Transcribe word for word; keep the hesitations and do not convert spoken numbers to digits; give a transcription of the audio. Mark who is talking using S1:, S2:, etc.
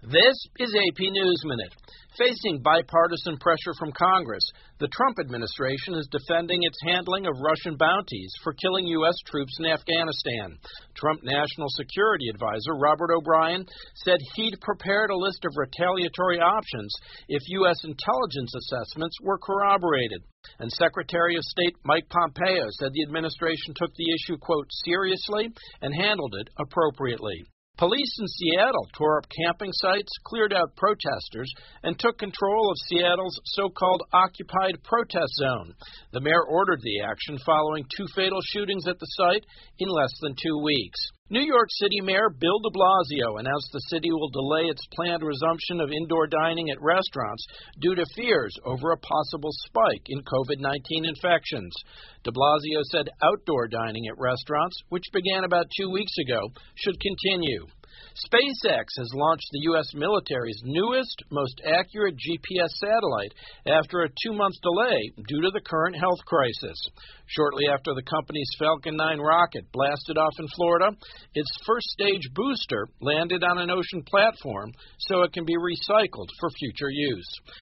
S1: This is A P News Minute. Facing bipartisan pressure from Congress, the Trump administration is defending its handling of Russian bounties for killing U S troops in Afghanistan. Trump National Security Advisor Robert O'Brien said he'd prepared a list of retaliatory options if U S intelligence assessments were corroborated. And Secretary of State Mike Pompeo said the administration took the issue, quote, seriously and handled it appropriately. Police in Seattle tore up camping sites, cleared out protesters, and took control of Seattle's so-called occupied protest zone. The mayor ordered the action following two fatal shootings at the site in less than two weeks. New York City Mayor Bill de Blasio announced the city will delay its planned resumption of indoor dining at restaurants due to fears over a possible spike in COVID nineteen infections. De Blasio said outdoor dining at restaurants, which began about two weeks ago, should continue. SpaceX has launched the U S military's newest, most accurate G P S satellite after a two-month delay due to the current health crisis. Shortly after the company's Falcon nine rocket blasted off in Florida, its first-stage booster landed on an ocean platform so it can be recycled for future use.